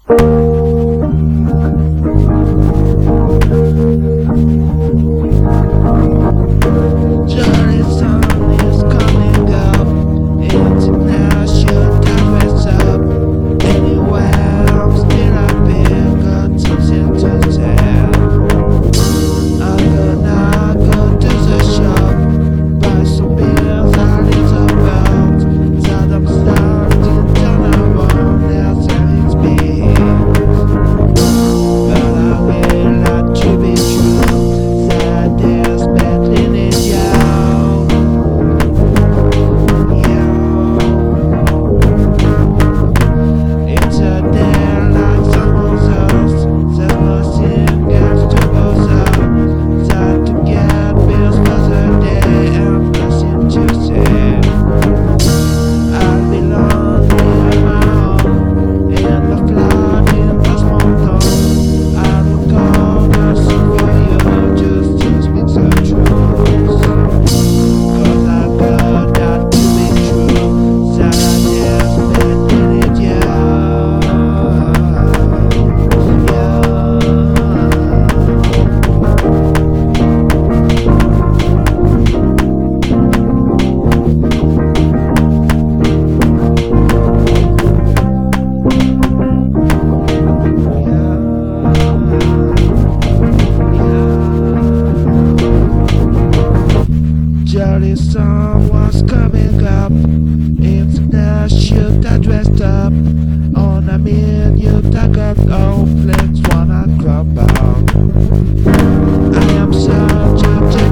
Johnny sun is coming up. International time is up. Anywhere I'm still up here, got something to tell. I'm gonna go to the shop, buy some beers and it's about that I'm starting to turn around as it's been. But I will let you be true, that there's better in you. It's a day like someone else. There's nothing else to go up. Time to get bills for the day and nothing to say. I'll be lonely on my own in the flood in the small town. I will call mercy for you just to speak the truth. 'Cause I got that to be true, that I just met in it, Jolly sun was coming up. International that dressed up on a menu that got all flags wanna crumble. I am such a